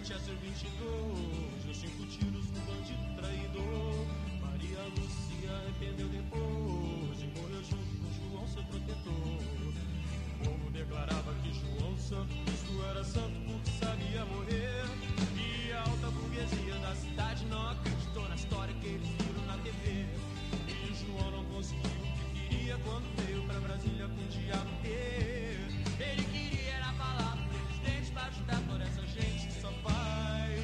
Manchester 22, deu 5 tiros no bandido traidor. Maria Lúcia arrependeu depois e morreu junto com João, seu protetor. O povo declarava que João Santo Cristo era santo porque sabia morrer. E a alta burguesia da cidade não acreditou na história que eles viram na TV. E João não conseguiu o que queria quando veio pra Brasília com o diabo ter. Ele queria era falar pro presidente pra ajudar toda essa gente que só faz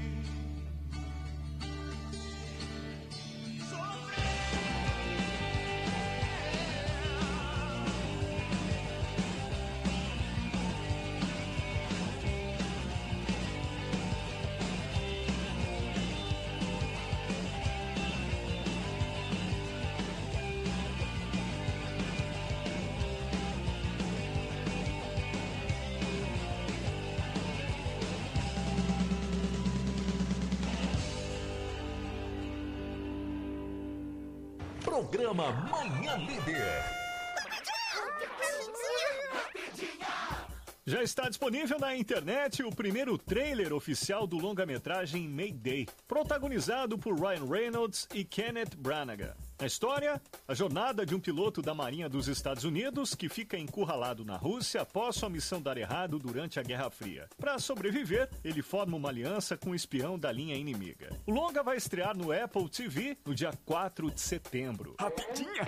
sofrer. Programa Manhã Líder. Já está disponível na internet o primeiro trailer oficial do longa-metragem Mayday, protagonizado por Ryan Reynolds e Kenneth Branagh. A história, a jornada de um piloto da Marinha dos Estados Unidos que fica encurralado na Rússia após sua missão dar errado durante a Guerra Fria. Para sobreviver, ele forma uma aliança com um espião da linha inimiga. O longa vai estrear no Apple TV no dia 4 de setembro. Rapidinha!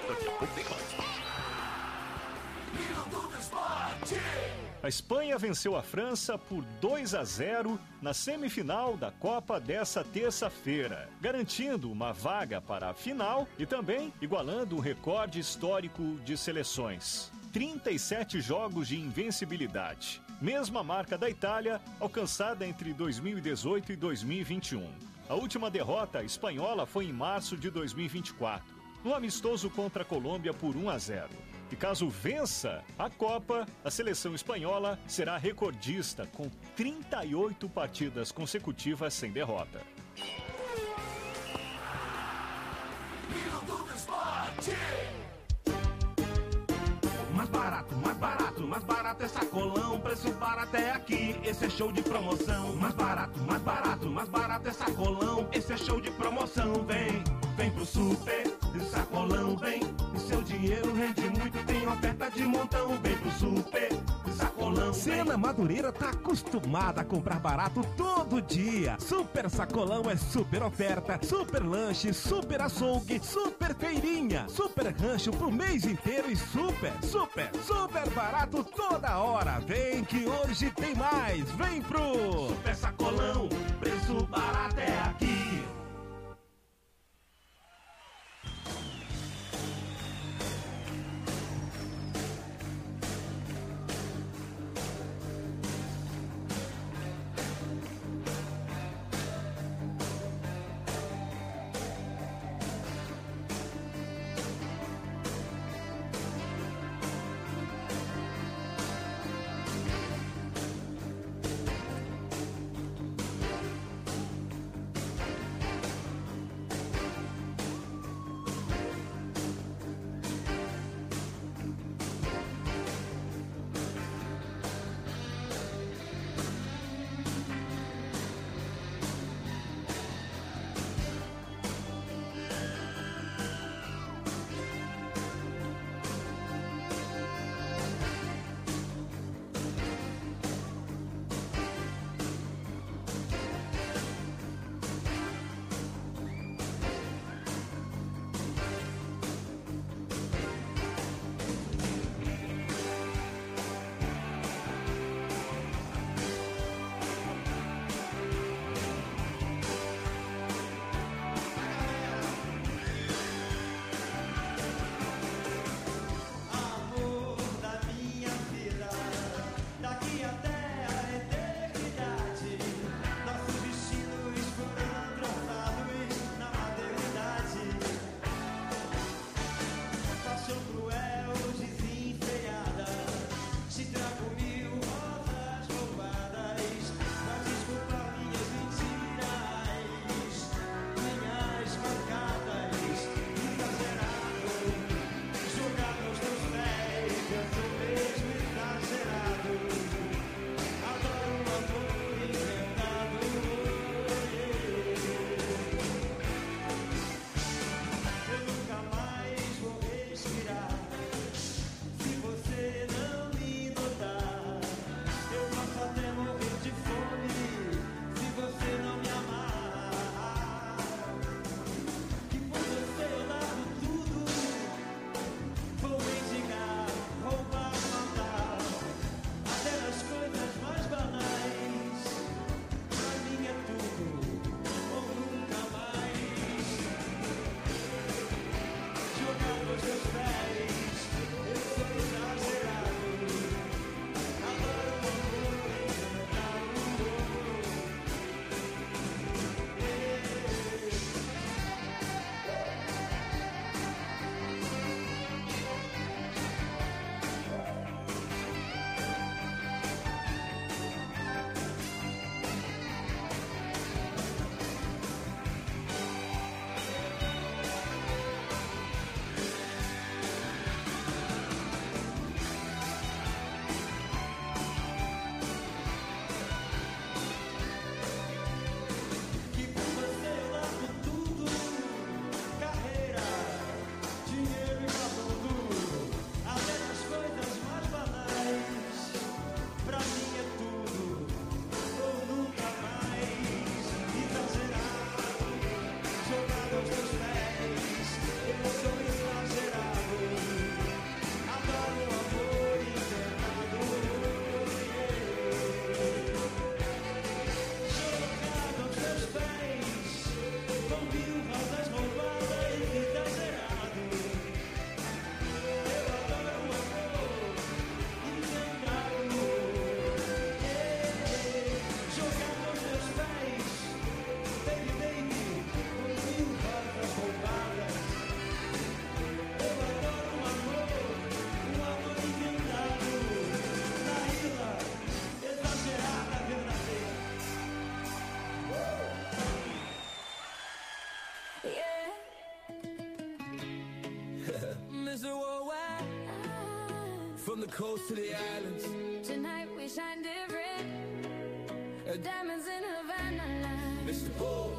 A Espanha venceu a França por 2-0 na semifinal da Copa dessa terça-feira, garantindo uma vaga para a final e também igualando um recorde histórico de seleções. 37 jogos de invencibilidade, mesma marca da Itália, alcançada entre 2018 e 2021. A última derrota espanhola foi em março de 2024, no amistoso contra a Colômbia por 1-0. E caso vença a Copa, a seleção espanhola será recordista com 38 partidas consecutivas sem derrota. Mais barato é sacolão, preço barato é aqui, esse é show de promoção. Mais barato é sacolão, esse é show de promoção. Vem pro super, sacolão, vem, seu dinheiro rende muito, tem oferta de montão. Vem pro super, sacolão. Sena Madureira tá acostumada a comprar barato todo dia. Super sacolão é super oferta, super lanche, super açougue, super feirinha, super rancho pro mês inteiro e super barato toda hora. Vem que hoje tem mais, vem pro Super Sacolão, preço barato é aqui. mesmo exagerado. Adoro o amor inventado. From the coast to the islands. Tonight we shine different. Diamonds in Havana. Mr. Bull,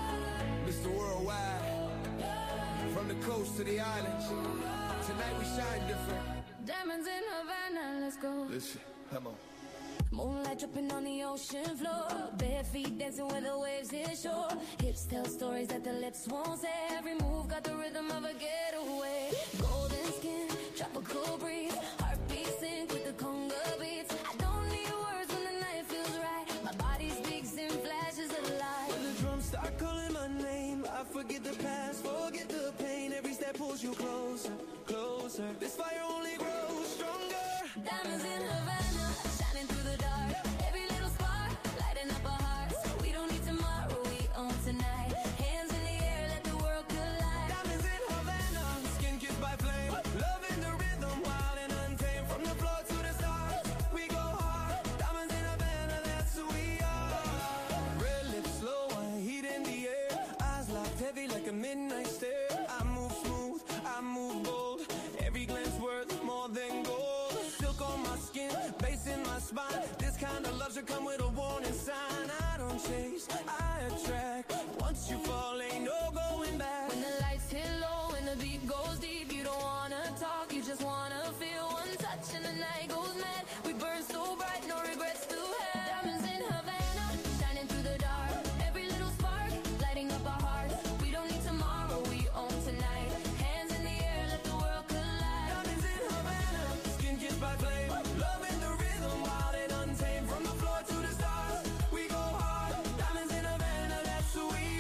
Mr. Worldwide. From the coast to the islands. Tonight we shine different. Diamonds in Havana, let's go. Listen, come on. Moonlight dripping on the ocean floor. Bare feet dancing where the waves hit shore. Hips tell stories that the lips won't say. Every move got the rhythm of a getaway. Golden skin, tropical breeze. Heartbeat sync with the conga beats. I don't need words when the night feels right. My body speaks in flashes of light. When the drums start calling my name, I forget the past, forget the pain. Every step pulls you closer, closer. This fire only grows stronger. Diamonds in Havana, shining through the dark. Every little spark, lighting up our hearts. We don't need tomorrow, we own tonight. Hands in the air, let the world collide. Diamonds in Havana, skin kissed by flame. Love in the rhythm, wild and untamed. From the floor to the stars, we go hard. Diamonds in Havana, that's who we are. Red lips, slow wine, heat in the air. Eyes locked heavy like a midnight stare. I move smooth, I move bold. Every glance worth more than gold. Silk on my skin, bass in my spine. This kind of love should come with a warning sign. I don't chase, I attract. Once you fall, ain't no going back. When the lights hit low and the beat goes deep, you don't wanna talk, you just wanna feel one touch and the night goes mad. We burn so bright, no regrets to have. Diamonds in Havana, shining through the dark. Every little spark, lighting up our hearts. We don't need tomorrow, we own tonight. Hands in the air, let the world collide. Diamonds in Havana, skin kissed by flame. Love in the rhythm, wild and untamed. From the floor to the stars, we go hard. Diamonds in Havana, that's who we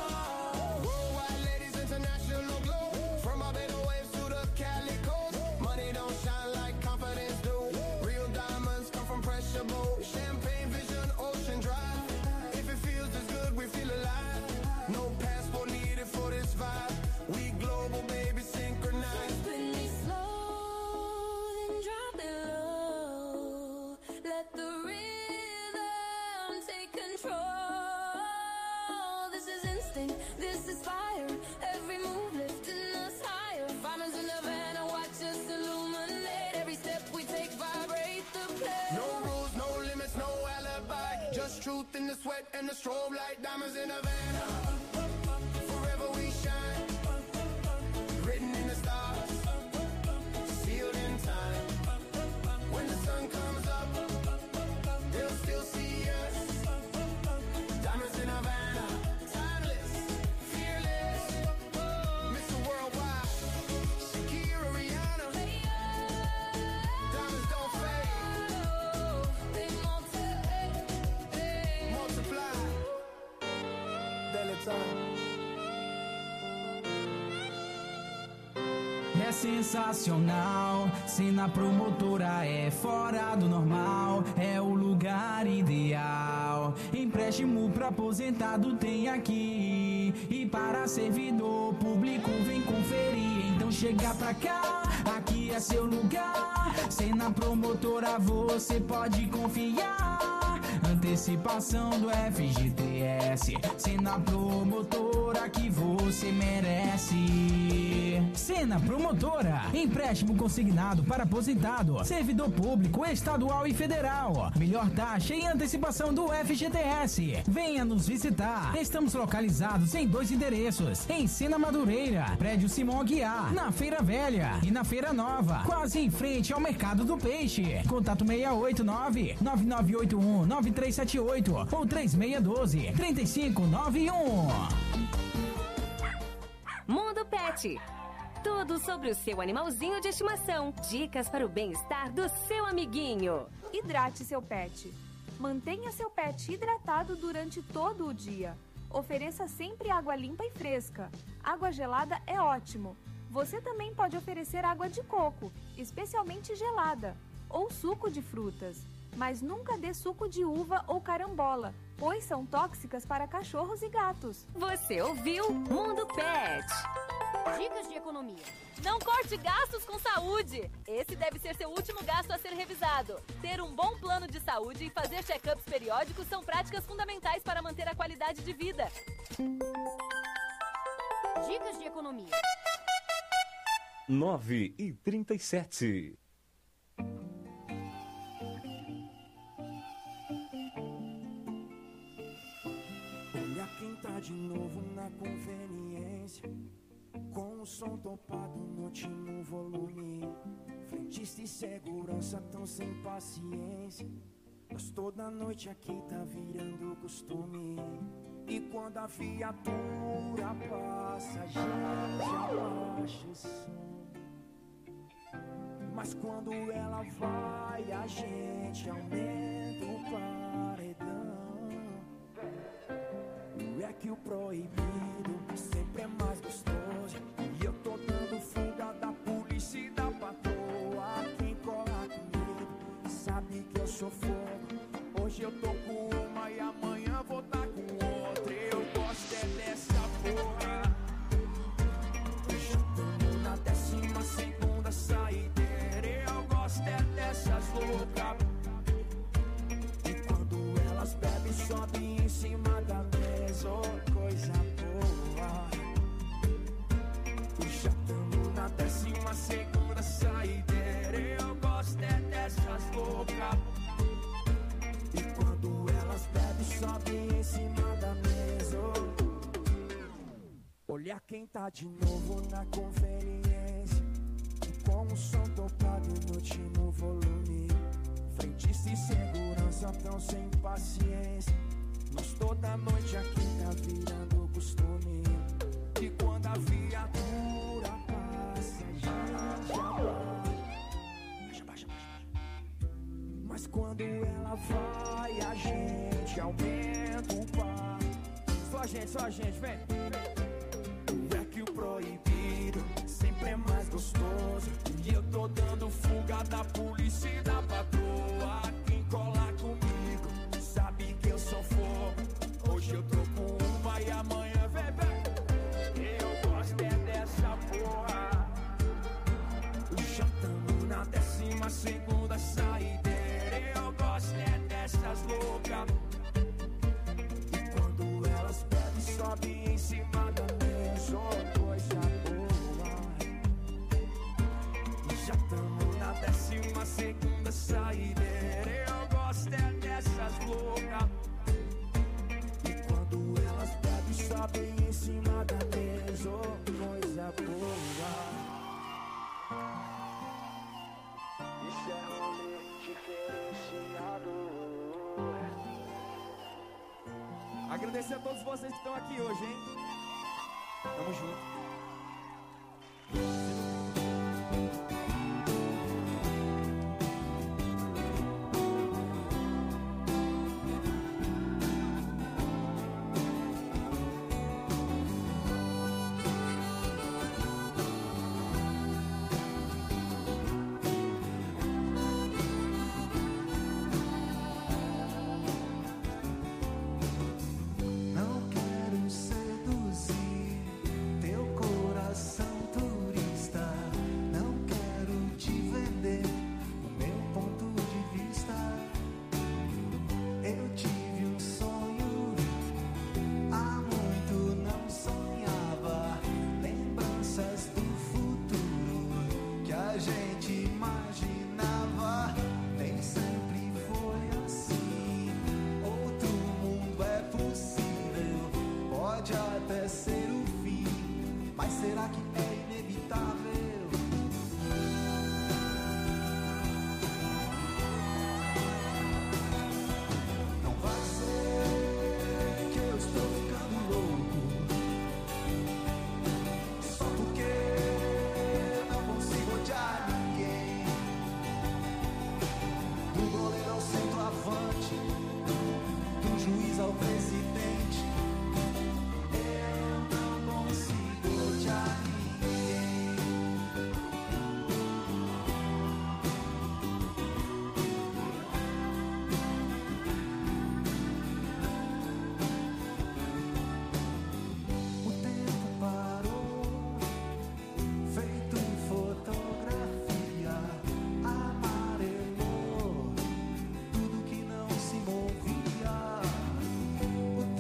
are. Worldwide ladies, international glow. From our Barbados waves to the Cali coast. Money don't shine like confidence do. Real diamonds come from pressure boat. Champagne vision, ocean drive. If it feels this good, we feel alive. No passport needed for this vibe. We global, baby, synchronized. Spin me slow, then drop it low. Let the rhythm take control. This is instinct, this is fire. Every move lifting us higher. Diamonds in Havana, watch us illuminate. Every step we take, vibrate the place. No rules, no limits, no alibi. Just truth in the sweat and the strobe light. Diamonds in Havana. Forever we shine. Written in the stars. Sealed in time. When the sun comes up, they'll still see us. Diamonds in Havana. Timeless, fearless. Mr. Worldwide. Shakira, Rihanna. Diamonds don't fade. They Multiply. Deletar. É sensacional, Cena Promotora é fora do normal, é o lugar ideal. Empréstimo pra aposentado tem aqui, e para servidor público vem conferir. Então chega pra cá, aqui é seu lugar. Cena Promotora você pode confiar. Antecipação do FGTS, Cena Promotora que você merece. Cena Promotora, empréstimo consignado para aposentado, servidor público estadual e federal. Melhor taxa e antecipação do FGTS. Venha nos visitar. Estamos localizados em 2 endereços: em Sena Madureira, prédio Simão Aguiar, na Feira Velha, e na Feira Nova, quase em frente ao Mercado do Peixe. Contato 689-9981-9378 ou 3612-3591. Mundo Pet. Tudo sobre o seu animalzinho de estimação. Dicas para o bem-estar do seu amiguinho. Hidrate seu pet. Mantenha seu pet hidratado durante todo o dia. Ofereça sempre água limpa e fresca. Água gelada é ótimo. Você também pode oferecer água de coco, especialmente gelada, ou suco de frutas. Mas nunca dê suco de uva ou carambola, pois são tóxicas para cachorros e gatos. Você ouviu Mundo Pet. Dicas de economia. Não corte gastos com saúde. Esse deve ser seu último gasto a ser revisado. Ter um bom plano de saúde e fazer check-ups periódicos são práticas fundamentais para manter a qualidade de vida. Dicas de economia. 9h37. de novo na conveniência, com o som topado no último volume. Frentista e segurança tão sem paciência. Nós toda noite aqui tá virando costume. E quando a viatura passa, a gente abaixa o som. Mas quando ela vai, a gente aumenta o paredão. É que o proibido sempre é mais gostoso. E eu tô dando fuga da polícia e da patroa. Quem cola comigo sabe que eu sou fogo. Hoje eu tô com uma e amanhã vou tá com outra. Eu gosto é dessa porra. Já tamo na 12ª saideira. Eu gosto é dessas loucas. E quando elas bebem, sobem em cima da mesa. Oh, coisa boa. Já tamo na 12ª saideira. Eu gosto é dessas loucas. E quando elas bebem, sobem em cima da mesa. Oh. Olha quem tá de novo na conveniência, com o som tocado no último volume. Frentista e segurança tão sem paciência. Nós toda noite aqui tá virando costume. E quando a viatura passa, já baixa. Mas quando ela vai, a gente aumenta o par. Só a gente, vem. É que o proibido sempre é mais gostoso. E eu tô dando fuga da polícia e da patroa. Quem colar comigo sabe que eu sou fogo. Hoje eu tô com uma e amanhã vem. Eu gosto é dessa porra. Já tamo na 12ª saideira. Eu gosto é dessas loucas. E quando elas bebem, sobem em cima da mesa. Oh, coisa boa. Já tamo na 12ª saideira. Eu gosto é dessas loucas. E quando elas bebem, sobem em cima da mesa. Oh, coisa boa. Isso é rolê diferenciado. Agradecer a todos vocês que estão aqui hoje, hein? Tamo junto. Não quero seduzir teu coração turista. Não quero te vender o meu ponto de vista. Eu tive um sonho, há muito não sonhava. Lembranças do futuro que a gente imaginava. Nem sempre foi assim. Outro mundo é possível, pode até ser o fim, mas será que é inevitável? Não vai ser que eu estou ficando louco só porque não consigo odiar ninguém. Do goleiro ao centroavante, do juiz ao presidente. Eu não consigo odiar ninguém. O tempo parou, feito fotografia, amarelou tudo que não se movia. O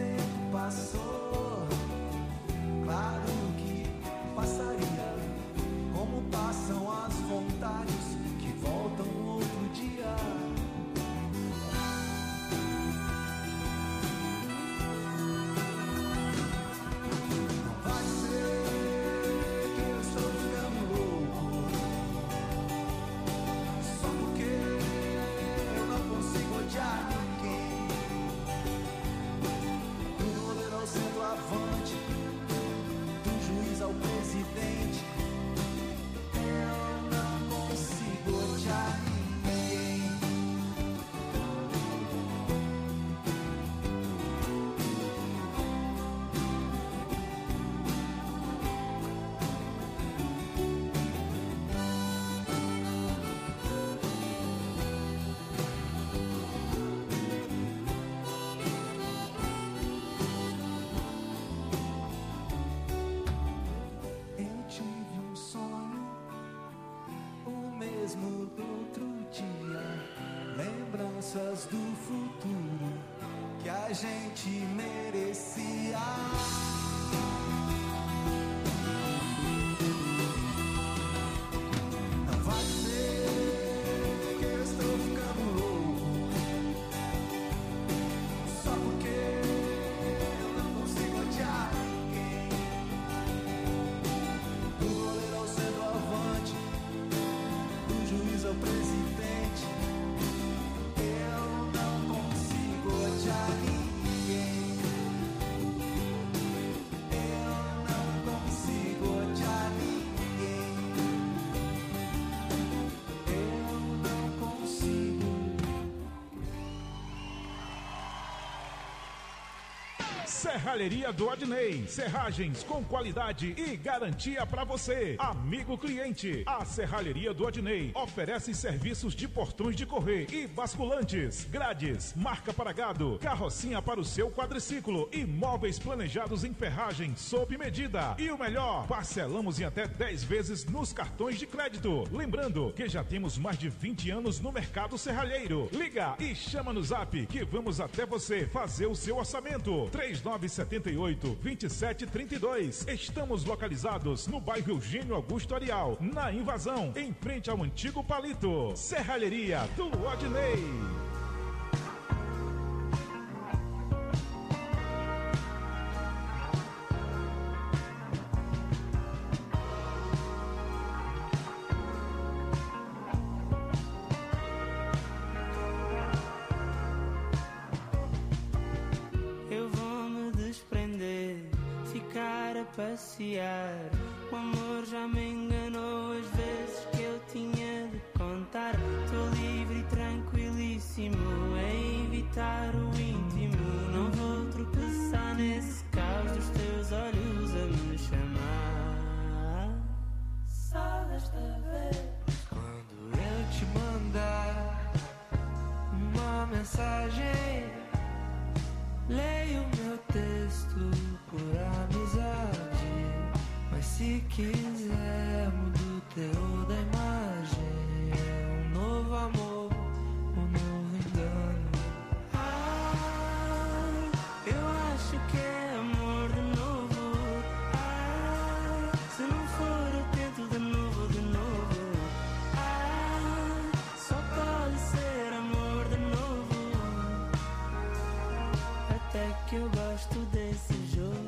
esperanças do futuro que a gente merecia. Não vai ser que eu estou ficando louco só porque eu não consigo odiar ninguém. Do goleiro ao centroavante, do juiz ao presidente, eu não consigo odiar ninguém. Eu não consigo odiar ninguém. Eu não consigo. Serralheria do Adnei. Serragens com qualidade e garantia para você, amigo cliente. A Serralheria do Adnei oferece serviços de portões de correr e basculantes, grades, marca para gado, carrocinha para o seu quadriciclo e móveis planejados em ferragem sob medida. E o melhor, parcelamos em até 10 vezes nos cartões de crédito. Lembrando que já temos mais de 20 anos no mercado serralheiro. Liga e chama no zap que vamos até você fazer o seu orçamento. 3978-2732. Estamos localizados no bairro Eugênio Augusto Arial, na Invasão, em frente ao antigo Palito. Serralheria do Adnei. Eu vou me desprender, ficar a passear. O amor já me enganou as vezes que eu tinha de contar. Tô livre e tranquilíssimo a evitar o íntimo. Não vou tropeçar nesse caos dos teus olhos a me chamar. Só desta vez. Quando eu te mandar uma mensagem, leio meu texto por amizade. Mas se quiser, mudo o teor da imagem. É um novo amor, um novo engano. Ah, eu acho que é amor de novo. Ah, se não for eu tento de novo, de novo. Ah, só pode ser amor de novo. Até que eu gosto desse jogo.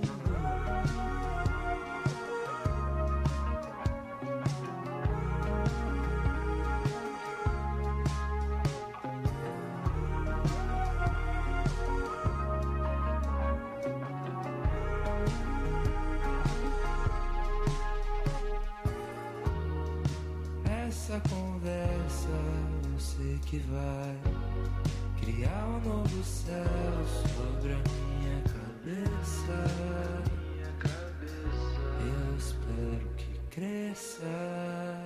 Essa conversa eu sei que vai criar um novo céu sobre a minha cabeça. Eu espero que cresça,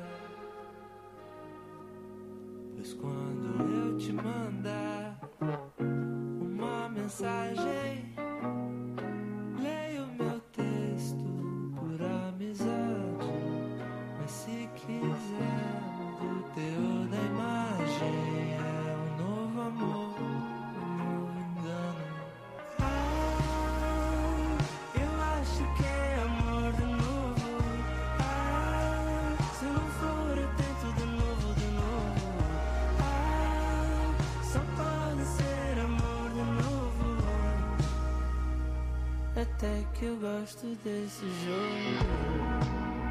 pois quando eu te mandar uma mensagem, leio meu texto por amizade. Mas se quiser, mudo o teor da imagem. É um novo amor, um novo engano. Ah, eu acho que é amor de novo. Ah, se não for eu tento de novo, de novo. Ah, só pode ser amor de novo. Até que eu gosto desse jogo.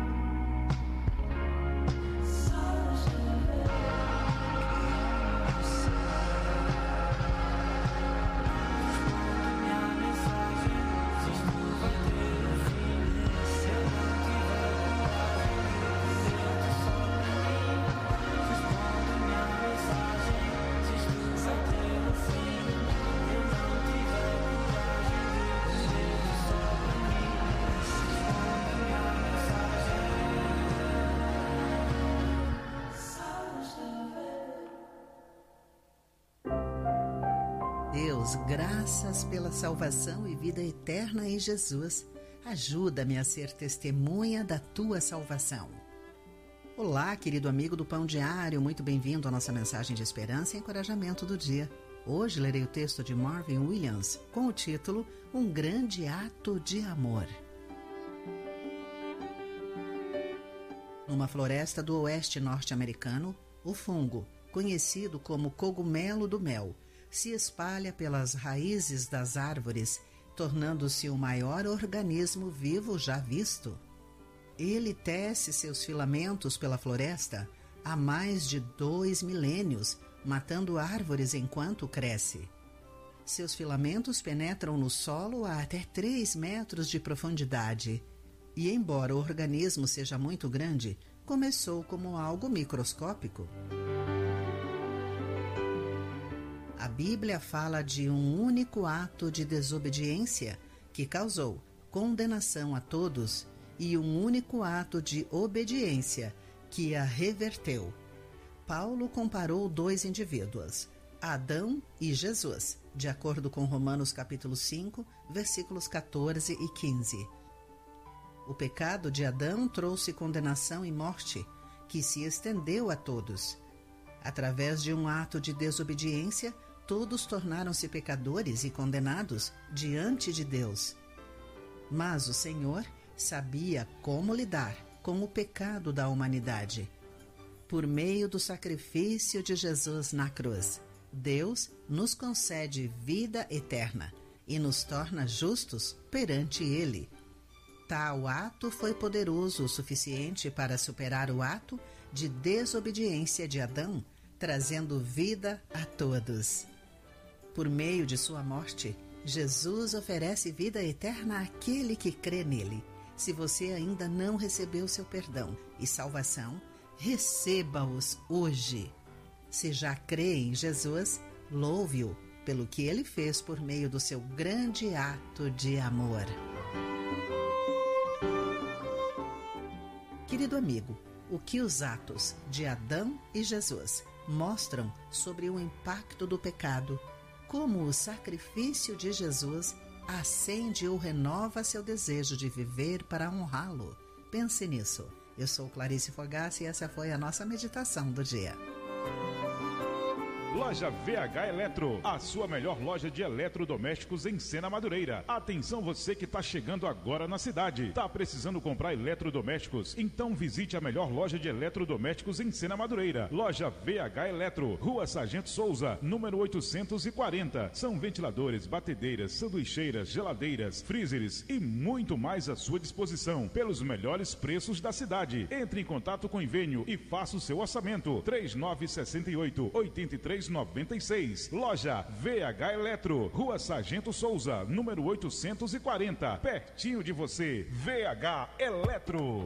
Deus, graças pela salvação e vida eterna em Jesus. Ajuda-me a ser testemunha da tua salvação. Olá, querido amigo do Pão Diário, muito bem-vindo à nossa mensagem de esperança e encorajamento do dia. Hoje lerei o texto de Marvin Williams com o título Um Grande Ato de Amor. Numa floresta do oeste norte-americano, o fungo, conhecido como cogumelo do mel, se espalha pelas raízes das árvores, tornando-se o maior organismo vivo já visto. Ele tece seus filamentos pela floresta há mais de 2 milênios, matando árvores enquanto cresce. Seus filamentos penetram no solo a até 3 metros de profundidade. E embora o organismo seja muito grande, começou como algo microscópico. A Bíblia fala de um único ato de desobediência que causou condenação a todos e um único ato de obediência que a reverteu. Paulo comparou 2 indivíduos, Adão e Jesus, de acordo com Romanos capítulo 5, versículos 14 e 15. O pecado de Adão trouxe condenação e morte, que se estendeu a todos. Através de um ato de desobediência, todos tornaram-se pecadores e condenados diante de Deus. Mas o Senhor sabia como lidar com o pecado da humanidade. Por meio do sacrifício de Jesus na cruz, Deus nos concede vida eterna e nos torna justos perante Ele. Tal ato foi poderoso o suficiente para superar o ato de desobediência de Adão, trazendo vida a todos. Por meio de sua morte, Jesus oferece vida eterna àquele que crê nele. Se você ainda não recebeu seu perdão e salvação, receba-os hoje. Se já crê em Jesus, louve-o pelo que ele fez por meio do seu grande ato de amor. Querido amigo, o que os atos de Adão e Jesus mostram sobre o impacto do pecado, como o sacrifício de Jesus acende ou renova seu desejo de viver para honrá-lo. Pense nisso. Eu sou Clarice Fogassi e essa foi a nossa meditação do dia. Loja VH Eletro, a sua melhor loja de eletrodomésticos em Sena Madureira. Atenção você que está chegando agora na cidade. Tá precisando comprar eletrodomésticos? Então visite a melhor loja de eletrodomésticos em Sena Madureira. Loja VH Eletro, Rua Sargento Souza, número 840. São ventiladores, batedeiras, sanduicheiras, geladeiras, freezers e muito mais à sua disposição, pelos melhores preços da cidade. Entre em contato com o Envenho e faça o seu orçamento. 3968-8396. Loja VH Eletro, Rua Sargento Souza, número 840, pertinho de você. VH Eletro.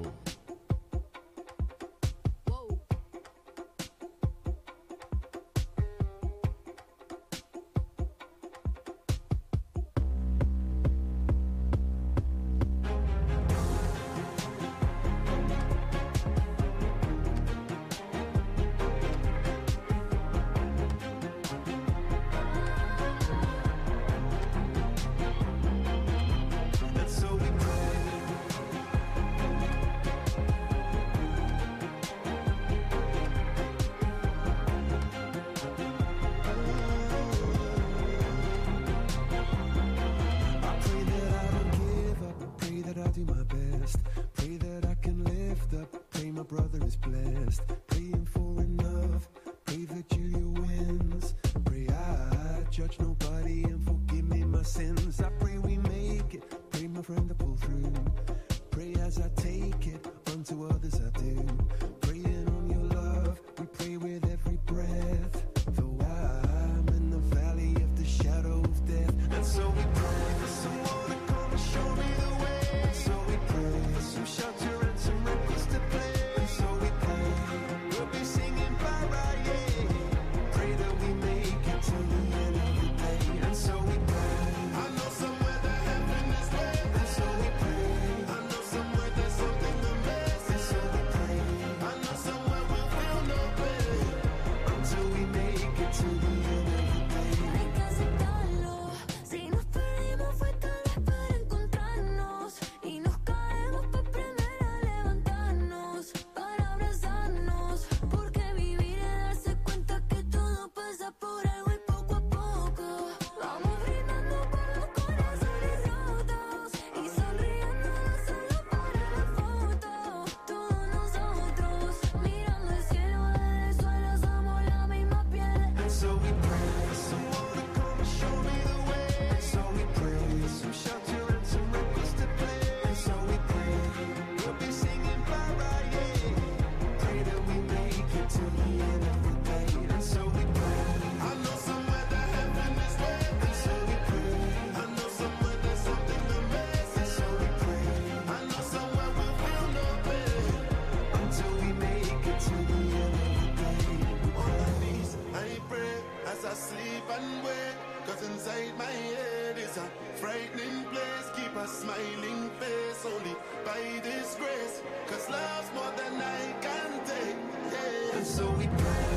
sleep and wake, 'cause inside my head is a frightening place. Keep a smiling face only by this grace, 'cause love's more than I can take. Yeah. And so we pray,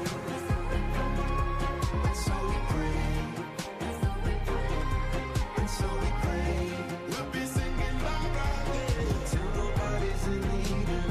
and so we pray, and so we pray. We'll be singing Barbara till nobody's in need of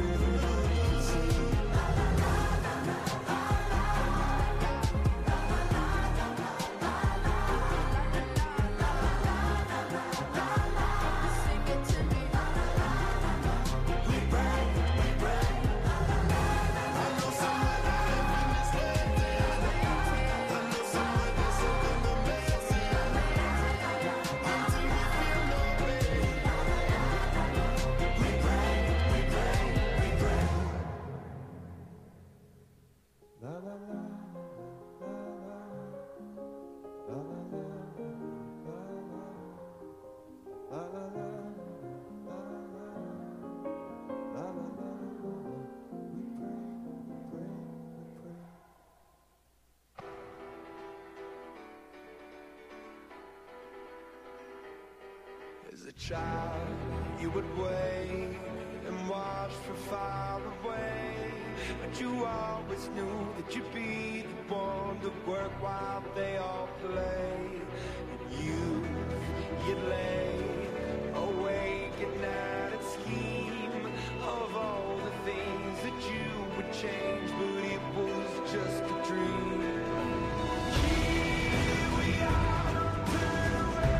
As a child, you would wait and watch from far away, but you always knew that you'd be the one to work while they all play. And you'd lay awake at night and scheme of all the things that you would change, but it was just a dream. Here we are, don't turn away.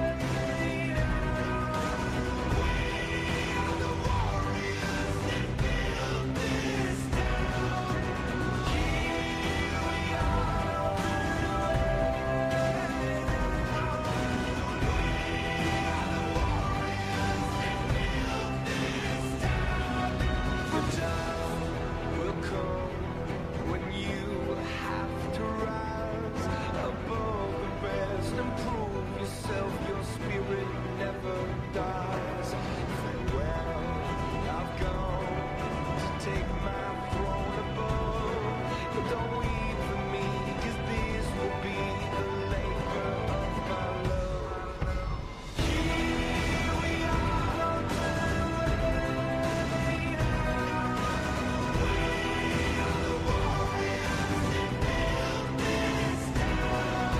Your spirit never dies. Farewell, I've gone to take my throne above. But don't weep for me, 'cause this will be the labor of my love. Here we are, don't turn away now. We are the warriors that build this town.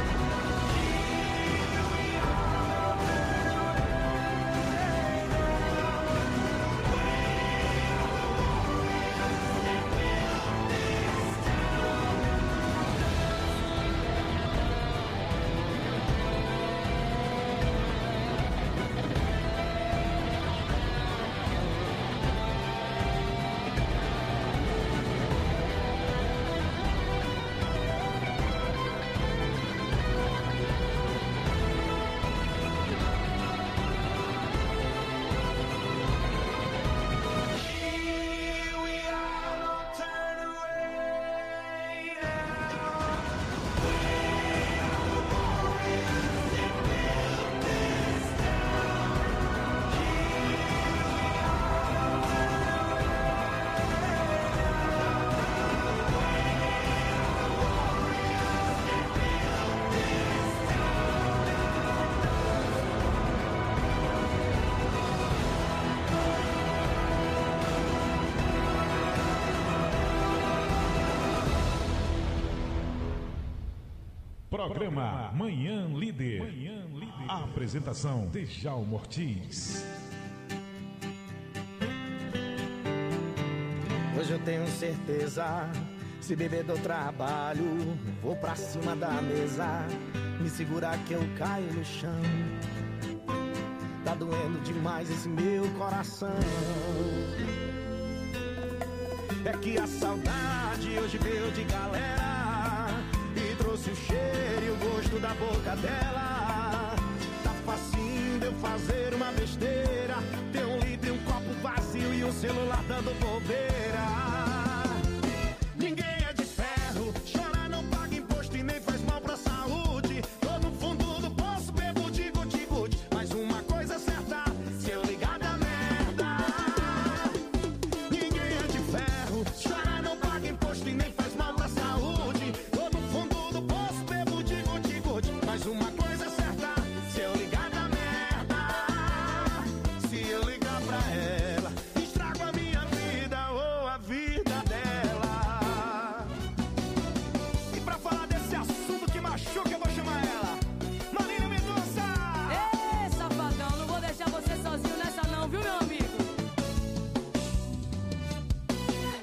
Programa Manhã Líder. A apresentação de Djalma Ortiz. Hoje eu tenho certeza, se beber do trabalho, vou pra cima da mesa, me segurar que eu caio no chão. Tá doendo demais esse meu coração. É que a saudade hoje veio de galera e trouxe o cheiro e o gosto da boca dela. Tá facinho de eu fazer uma besteira, ter um litro e um copo vazio e o celular dando bobeira. Ninguém é de ferro, chorar não paga imposto e nem faz mal pra saúde. Tô no fundo do poço, bebo de guti-guti, mas uma coisa é certa, se eu ligar da merda. Ninguém é de ferro, chorar não paga imposto e nem faz mal pra saúde. Tô no fundo do poço, bebo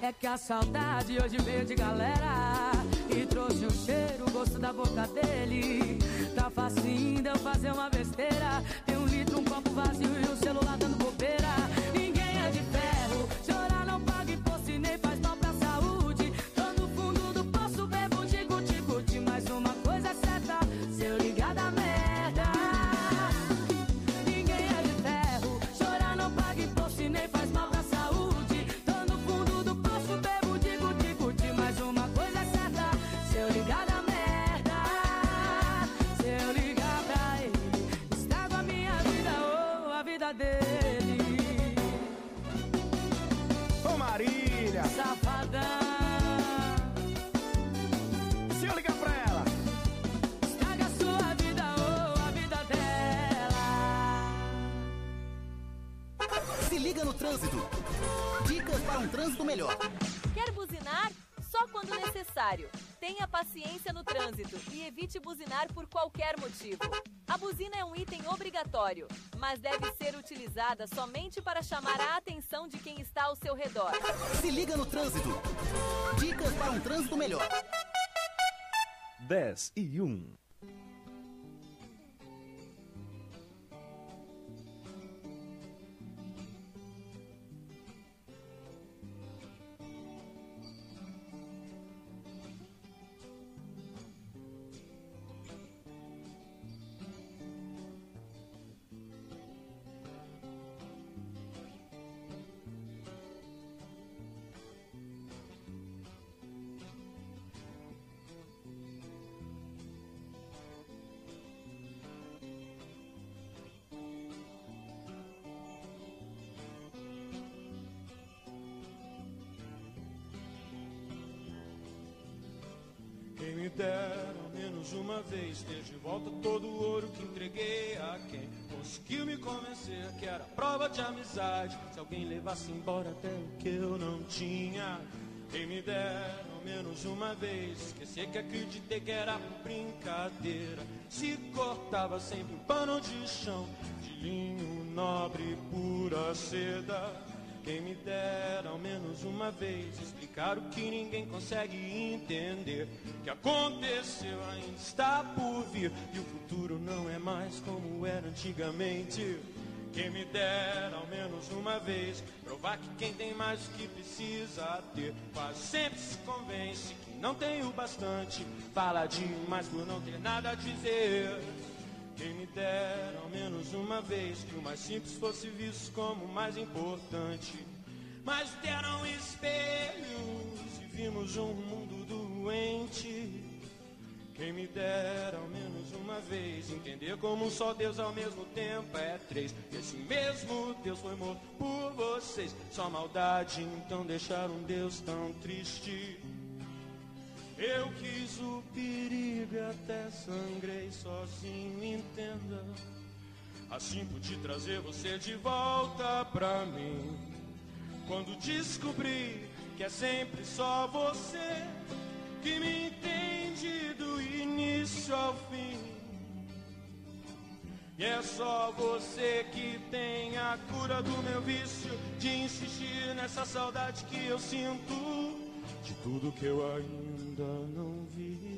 É que a saudade hoje veio de galera e trouxe um cheiro, o gosto da boca dele. Tá facinho de eu fazer uma besteira. Tem um litro, um copo vazio e o celular dando bobeira. Ninguém é de ferro, chorar não paga imposto e nem faz mal pra saúde. Tô no fundo do poço, bebo de guti-guti. Mas uma coisa é certa, se eu ligar da merda. Ninguém é de ferro, chorar não paga imposto e nem faz mal pra saúde. Tô no fundo do poço, bebo de guti-guti. Mas uma coisa é certa, se eu ligar da merda. Se eu ligar pra ele, estrago a minha vida ou a vida dele. Ô Marília, Safadão, se eu ligar pra ela, estraga a sua vida ou a vida dela. Se liga no trânsito. Dicas para um trânsito melhor. Quer buzinar? Só quando necessário. Tenha paciência no trânsito e evite buzinar por qualquer motivo. A buzina é um item obrigatório, mas deve ser utilizada somente para chamar a atenção de quem está ao seu redor. Se liga no trânsito. Dicas para um trânsito melhor. 10:01. Quem me dera ao menos uma vez ter de volta todo o ouro que entreguei a quem conseguiu me convencer que era prova de amizade. Se alguém levasse embora até o que eu não tinha. Quem me dera ao menos uma vez esquecer que acreditei que era brincadeira. Se cortava sempre um pano de chão de linho nobre e pura seda. Quem me dera ao menos uma vez explicar o que ninguém consegue entender. Que aconteceu ainda está por vir e o futuro não é mais como era antigamente. Quem me dera ao menos uma vez provar que quem tem mais do que precisa ter quase sempre se convence que não tem o bastante. Fala demais por não ter nada a dizer. Quem me dera ao menos uma vez que o mais simples fosse visto como o mais importante. Mas deram espelhos e vimos um mundo doente. Quem me dera ao menos uma vez entender como um só Deus ao mesmo tempo é três. Esse mesmo Deus foi morto por vocês. Só maldade então deixar um Deus tão triste. Eu quis o perigo e até sangrei sozinho, entenda. Assim pude trazer você de volta pra mim. Quando descobri que é sempre só você que me entende do início ao fim. E é só você que tem a cura do meu vício de insistir nessa saudade que eu sinto de tudo que eu ainda não vi.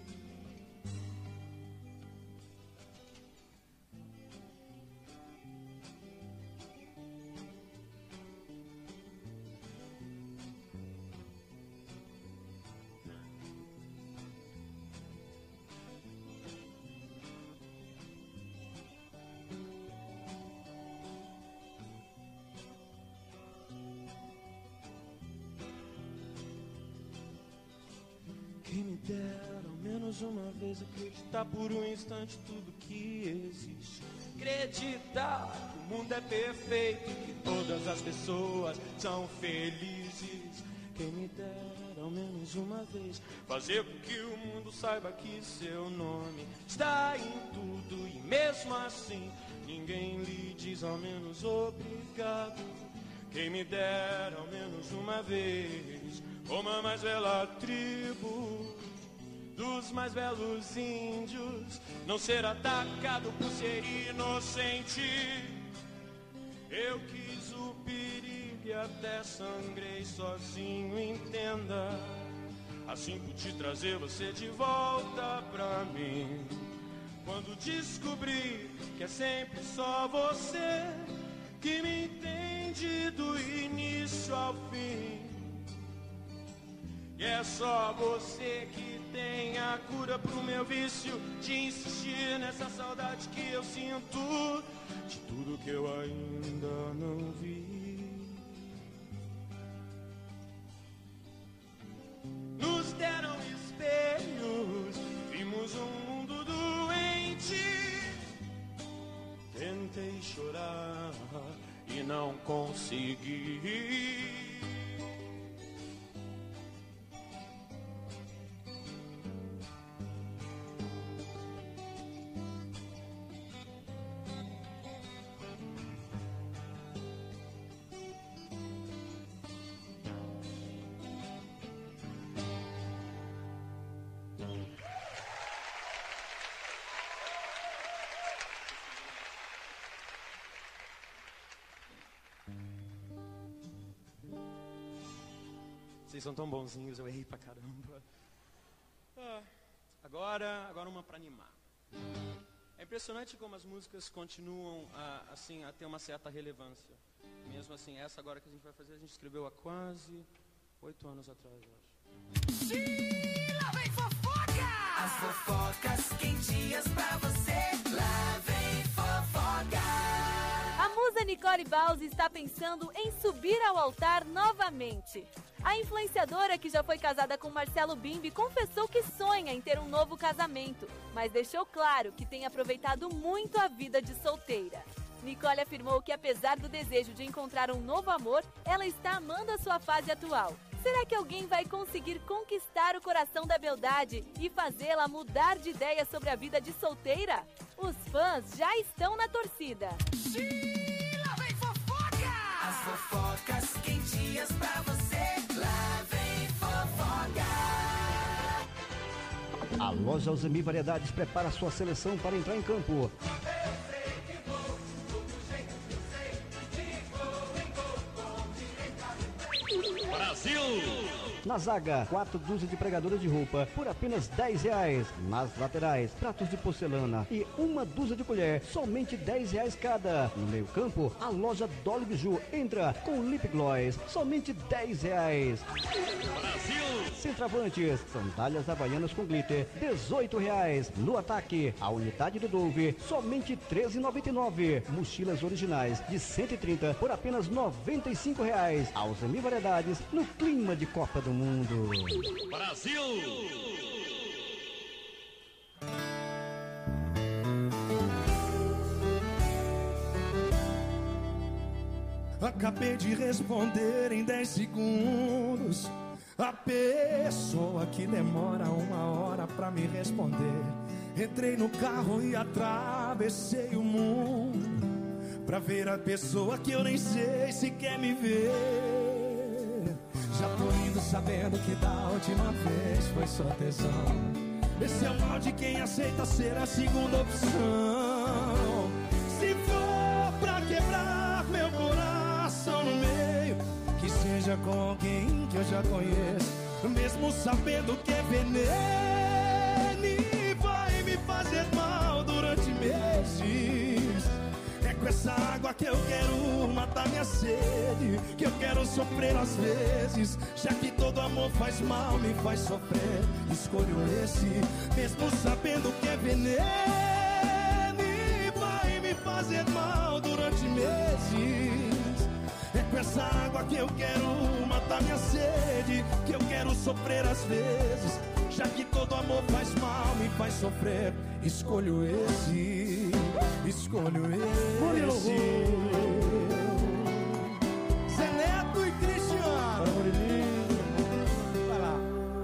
Quem me dera ao menos uma vez acreditar por um instante tudo que existe. Acreditar que o mundo é perfeito e que todas as pessoas são felizes. Quem me dera ao menos uma vez fazer com que o mundo saiba que seu nome está em tudo e mesmo assim ninguém lhe diz ao menos obrigado. Quem me dera ao menos uma vez como a mais bela tribo dos mais belos índios não ser atacado por ser inocente. Eu quis o perigo que até sangrei sozinho, entenda. Assim pude trazer você de volta pra mim. Quando descobri que é sempre só você que me entende do início ao fim. E é só você que tem a cura pro meu vício de insistir nessa saudade que eu sinto de tudo que eu ainda não vi. Nos deram espelhos, vimos um mundo doente. Tentei chorar e não consegui. Vocês são tão bonzinhos, eu errei pra caramba. Agora uma pra animar. É impressionante como as músicas continuam a ter uma certa relevância. Mesmo assim, essa agora que a gente vai fazer, a gente escreveu há quase 8 anos atrás, eu acho. Lá vem fofoca! As fofocas quentinhas pra você. Lá vem fofoca! A musa Nicole Balls está pensando em subir ao altar novamente. A influenciadora, que já foi casada com Marcelo Bimbi, confessou que sonha em ter um novo casamento, mas deixou claro que tem aproveitado muito a vida de solteira. Nicole afirmou que, apesar do desejo de encontrar um novo amor, ela está amando a sua fase atual. Será que alguém vai conseguir conquistar o coração da beldade e fazê-la mudar de ideia sobre a vida de solteira? Os fãs já estão na torcida. Lá vem fofoca! As fofocas quentinhas pra você. Lá vem fofoca! A loja Alzemir Variedades prepara sua seleção para entrar em campo. Brasil! Na zaga, 4 dúzias de pregadoras de roupa por apenas R$10. Nas laterais, pratos de porcelana e 1 dúzia de colher, somente R$10 cada. No meio campo, a loja Dolly Biju entra com lip gloss, somente R$10. Brasil! Centroavantes, sandálias havaianas com glitter, R$18. No ataque, a unidade do Dove, somente R$13,99. Mochilas originais de 130 por apenas R$95. Alzemir Variedades, no clima de Copa do Mundo. Brasil! Acabei de responder em 10 segundos. A pessoa que demora 1 hora pra me responder. Entrei no carro e atravessei o mundo pra ver a pessoa que eu nem sei se quer me ver. Já tô indo sabendo que da última vez foi só tesão. Esse é o mal de quem aceita ser a segunda opção. Se for pra quebrar meu coração no meio, que seja com alguém que eu já conheço, mesmo sabendo que é veneno e vai me fazer mal durante meses. É com essa água que eu quero matar minha sede, que eu quero sofrer às vezes, já que todo amor faz mal, me faz sofrer. Escolho esse, mesmo sabendo que é veneno e vai me fazer mal durante meses. É com essa água que eu quero matar minha sede, que eu quero sofrer às vezes, já que todo amor faz mal, me faz sofrer. Escolho esse, escolho esse. Zé Neto e Cristiano. Vai lá.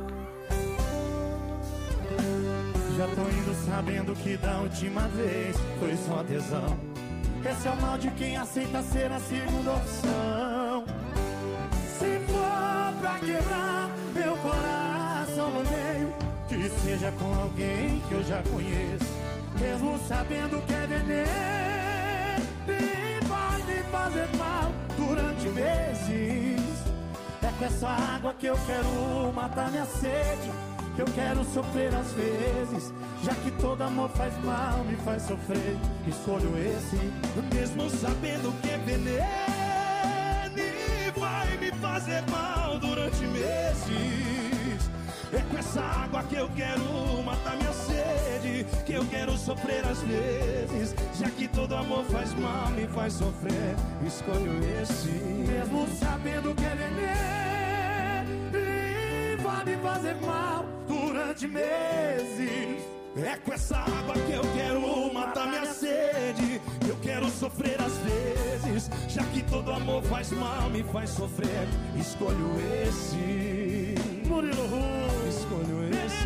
Já tô indo sabendo que da última vez foi só tesão. Esse é o mal de quem aceita ser a segunda opção. Se for pra quebrar meu coração no meio, que seja com alguém que eu já conheço, mesmo sabendo que é veneno e vai me fazer mal durante meses. É com essa água que eu quero matar minha sede, que eu quero sofrer às vezes. Já que todo amor faz mal, me faz sofrer, escolho esse. Mesmo sabendo que é veneno e vai me fazer mal durante meses. É com essa água que eu quero matar minha sede, que eu quero sofrer às vezes. Já que todo amor faz mal, me faz sofrer, escolho esse. Mesmo sabendo que é veneno e vai me fazer mal durante meses. É com essa água que eu quero matar minha sede, que eu quero sofrer às vezes. Já que todo amor faz mal, me faz sofrer, escolho esse. Murilo Ru, escolho esse.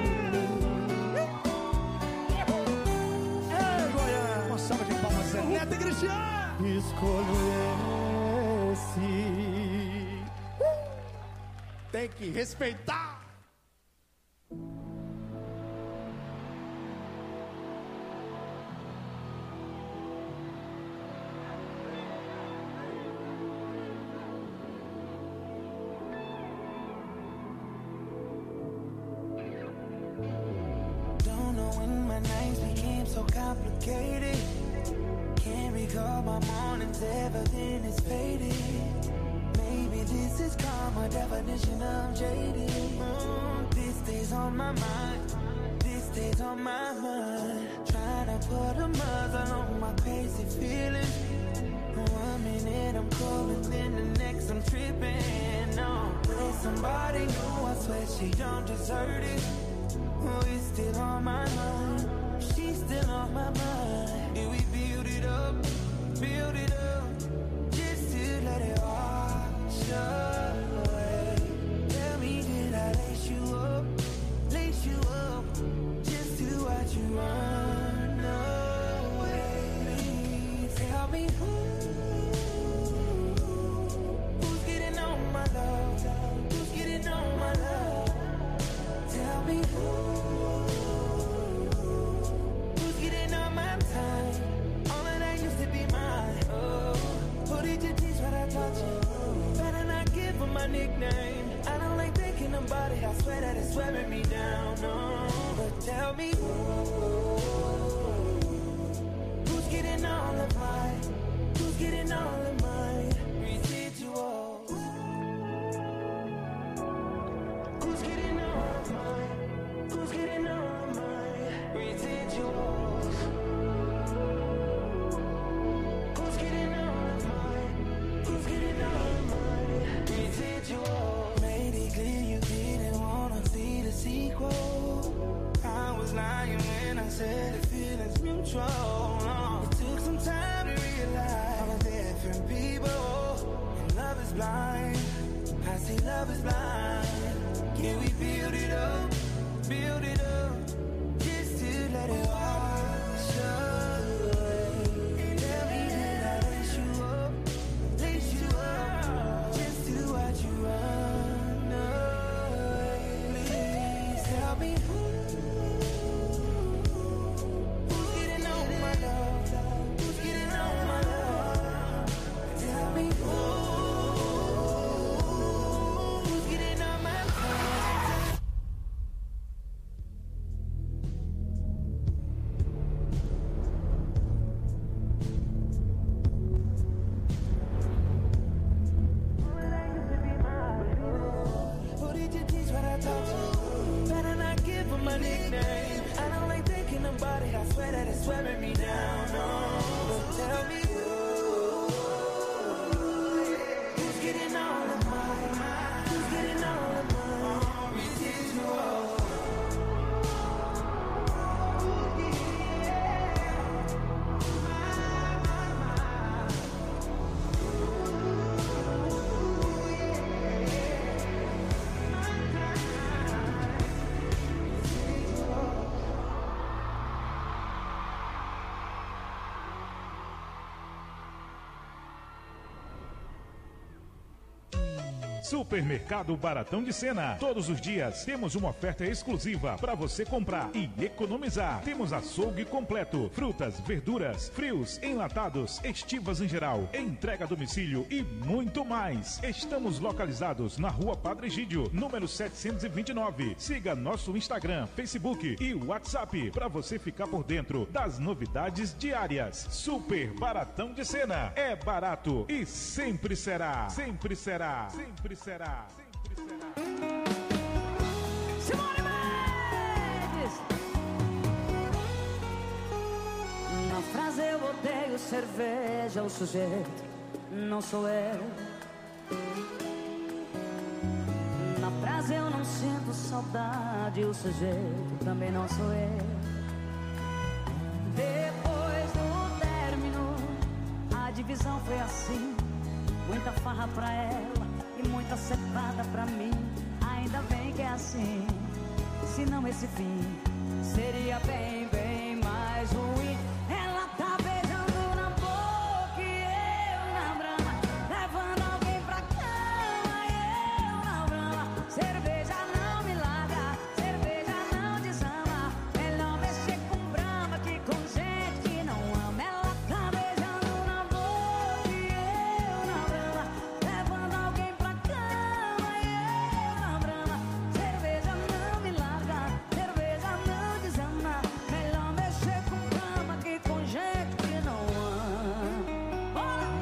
Ei, Goiás, uma salva de palmas, Zé Neto e Cristiano. Escolho esse. Tem que respeitar. So complicated, can't recall my mornings ever been as faded. Maybe this is karma, definition of jaded. This stays on my mind, this stays on my mind. Trying to put a muzzle on my crazy feelings. 1 minute I'm cool and then the next I'm tripping. No, with somebody new, I swear she don't deserve it. Oh, it's still on my mind. She's still on my mind. And we build it up, just to let it wash away. Tell me, did I lace you up, just to watch you run away? Please tell me who's getting on my love, who's getting on my love? Tell me all of that used to be mine. Oh, who did you teach what I taught you? Better not give her my nickname. I don't like thinking about it. I swear that it's wearing me down. No, but tell me who's getting all of mine? Who's getting all of mine? Residuals. Who's getting all of mine? Who's getting all of mine? Residuals. Made it clear you didn't wanna see the sequel. I was lying when I said the feeling's mutual. It took some time to realize we're different people, and love is blind. I say love is blind. Can we build it up, just to let it wash away? Tell me, did I lace you up, just to watch you run away? Please tell me who's getting on my love, who's getting on my love? Tell me who's getting on my love. Who did you teach what I taught you? Better not give her my nickname. I don't like thinking about it. I swear that it's wearing me down. No, but tell me who's getting all of mine? Who's getting all of mine? Residual. Supermercado Baratão de Sena. Todos os dias temos uma oferta exclusiva para você comprar e economizar. Temos açougue completo, frutas, verduras, frios, enlatados, estivas em geral, entrega a domicílio e muito mais. Estamos localizados na Rua Padre Egídio, número 729. Siga nosso Instagram, Facebook e WhatsApp para você ficar por dentro das novidades diárias. Super Baratão de Sena. É barato e sempre será. Sempre será. Sempre será. Sempre será. Simone Mendes! Na frase eu odeio cerveja, o sujeito não sou eu. Na frase eu não sinto saudade, o sujeito também não sou eu. Depois do término, a divisão foi assim. Muita farra pra ela e muita cepada pra mim. Ainda bem que é assim, senão esse fim seria bem, bem mais ruim. Ela tá beijando na boca e eu na brama, levando alguém pra cama e eu na brama. Cerveja não me larga, cerveja não desama. Melhor mexer com brama que com gente que não ama. Ela tá beijando na boca e eu na brama, levando alguém pra cama e eu na brama. Cerveja não me larga, cerveja não desama. Melhor mexer com brama que com gente que não ama. Bora!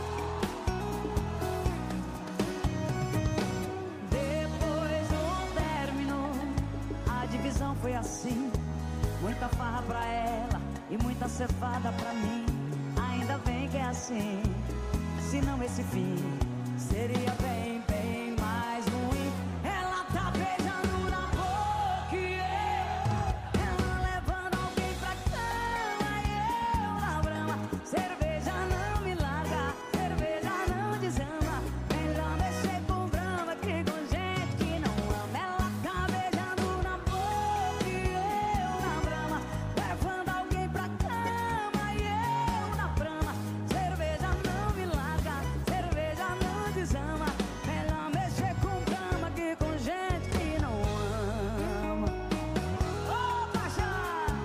Depois do término, a divisão foi assim. Muita farra pra ela e muita cefada pra mim. Ainda bem que é assim, senão esse fim seria bem, bem mais ruim. Ela tá beijando na boca e eu, ela levando alguém pra cama e eu na brama. Cerveja não me larga, cerveja não desama. Melhor mexer com brama que com gente que não ama. Ela tá beijando na boca e eu na brama, levando alguém pra cama e eu na brama. Cerveja não me larga, cerveja não desama. Melhor mexer com brama que com gente que não ama. Ô, paixão!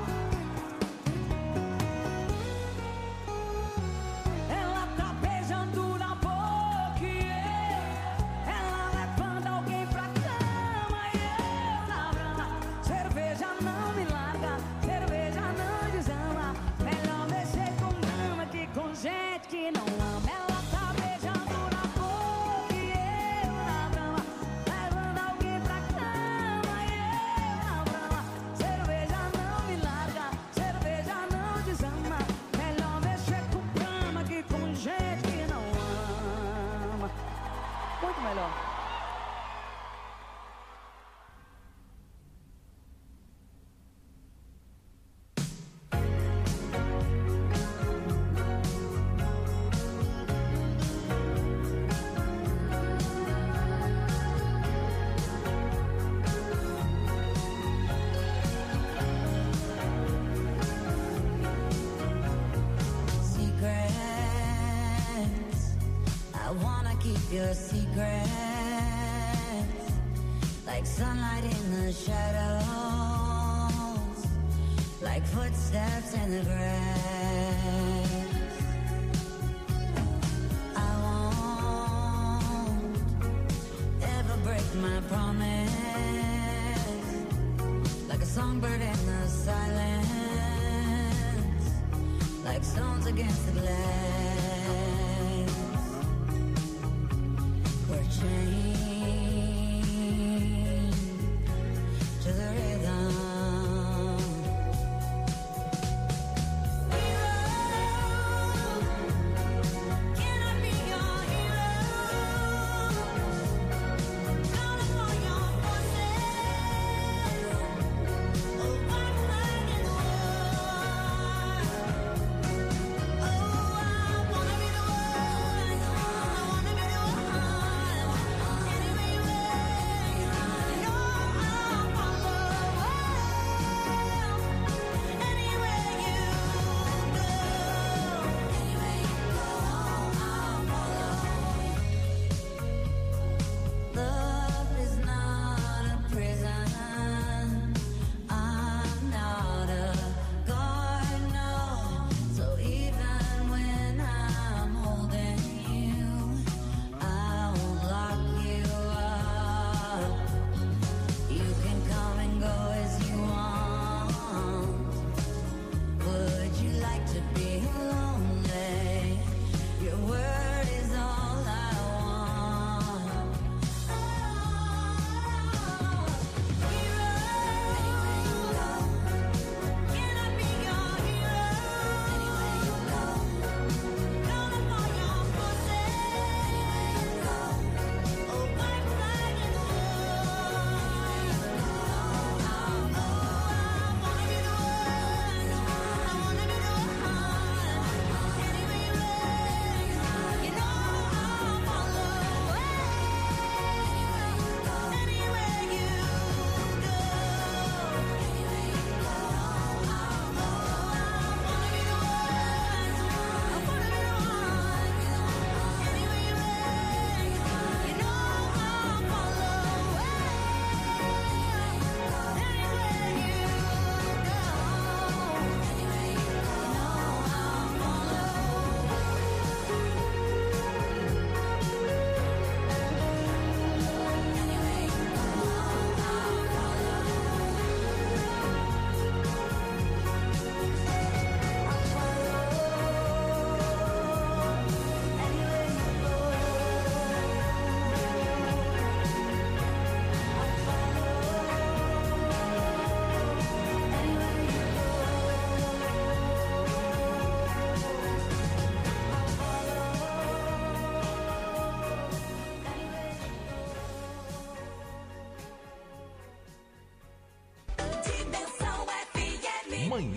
Ela tá beijando na boca e eu, ela levando alguém pra cama e eu na brama. Cerveja não me larga, cerveja não desama. Melhor mexer com brama que com gente que não ama. Ela tá beijando na boca e eu na brama, levando alguém pra cama e eu na brama. Cerveja não me larga, cerveja não desama. Melhor mexer com brama que com gente que não ama. Muito melhor. Secrets, I wanna keep your secrets, like sunlight in the shadows, like footsteps in the grass. I won't ever break my promise, like a songbird in the silence, like stones against the glass. We're chained to the rhythm. Can I be your hero? Calling for your forces. Oh, one flag in the world. Oh, I'll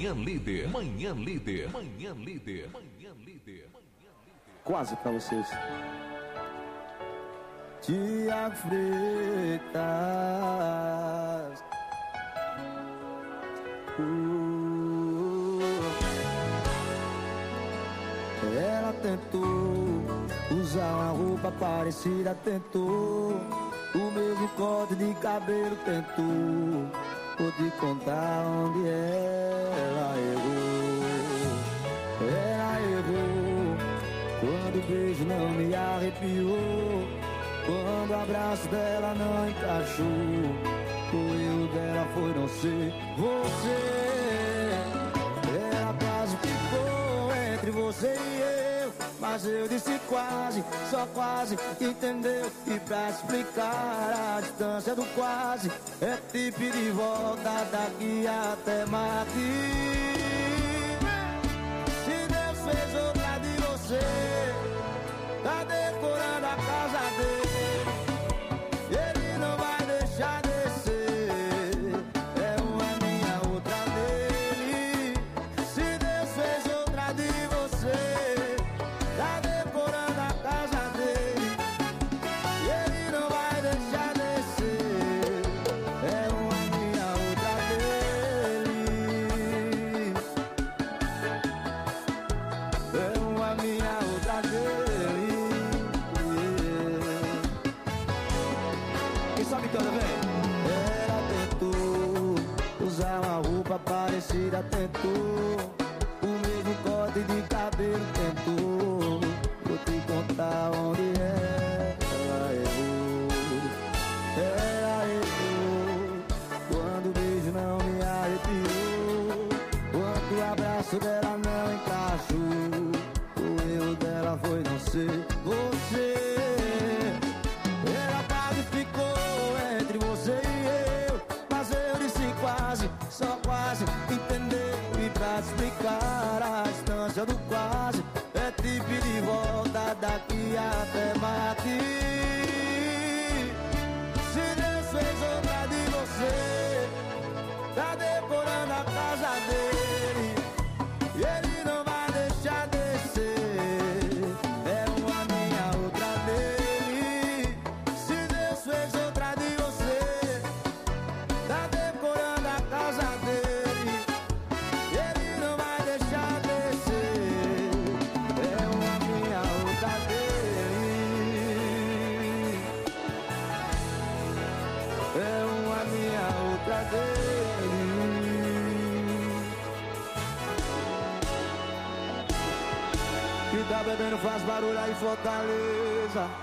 Manhã Líder, Manhã Líder, Manhã Líder, Manhã Líder. Quase pra vocês. Tiago Freitas. Ela tentou usar uma roupa parecida, tentou o mesmo corte de cabelo, tentou. Vou te contar onde ela errou. Ela errou quando o beijo não me arrepiou, quando o abraço dela não encaixou. O erro dela foi não ser você. Ela quase ficou entre você e eu, mas eu disse quase, só quase, entendeu? E pra explicar a distância do quase, é te pedir de volta daqui até Marte. Se Deus fez outra de você, tá decorando a casa dele, ele não vai deixar descer. É uma minha, outra dele. Se Deus fez outra de você, tá decorando a casa dele, e ele não vai deixar descer. É uma minha, outra dele. É uma minha, outra dele. Quem sabe canta, vem. Ela tentou usar uma roupa parecida, tentou o mesmo corte de cabelo, tentou. Vou te contar onde ela errou. Ela errou quando o beijo não me arrepiou, quando o abraço dela não encaixou. O erro dela foi não ser você. Ela quase ficou entre você e eu, mas eu disse quase, só quase, entendeu? E pra explicar a distância do quase, é te pedir de volta daqui até Marte. Se Deus fez outra de você, tá decorando a casa dele, e ele não vai deixar descer. É uma minha, outra dele. Se Deus fez outra de você, tá decorando a casa dele, e ele não vai deixar descer. É uma minha, outra dele. É uma minha, outra dele. Que tá bebendo faz barulho aí, Fortaleza.